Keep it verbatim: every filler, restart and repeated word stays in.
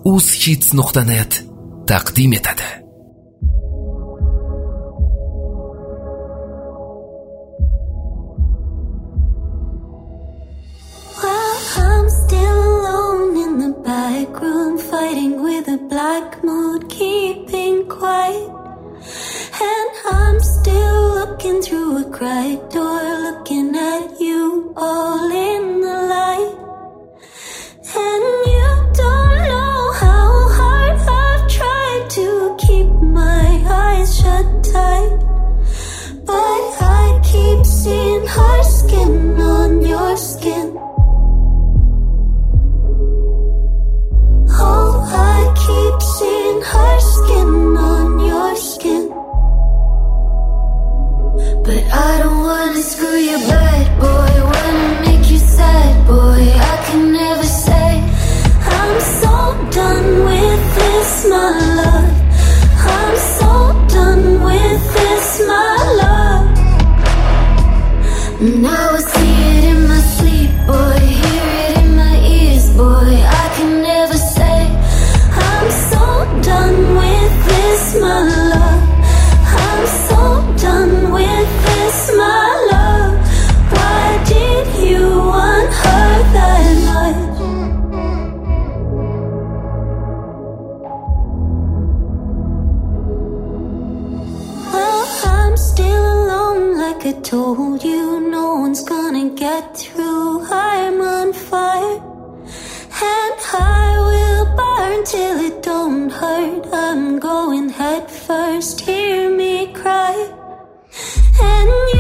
UzHits nuqta net taqdim etadi. Back room, fighting with a black mood, keeping quiet. And I'm still looking through a cracked door, looking at you all in the light. And you don't know how hard I've tried to keep my eyes shut tight, but I keep seeing her skin on your skin. Oh, I keep seeing her skin on your skin. But I don't wanna screw you bad, boy. Wanna make you sad, boy. I can never say I'm so done with this, my love. I'm so done with this, my love. Now I see it in my sleep, boy. Hear it in my ears, boy. I can never say I'm so done with this, my love. I'm so done with this, my love. Why did you want her that much? Well, I'm still alone like I told you. No one's gonna get through. I'm on fire, and I will burn till it don't hurt. I'm going head first, hear me cry. And you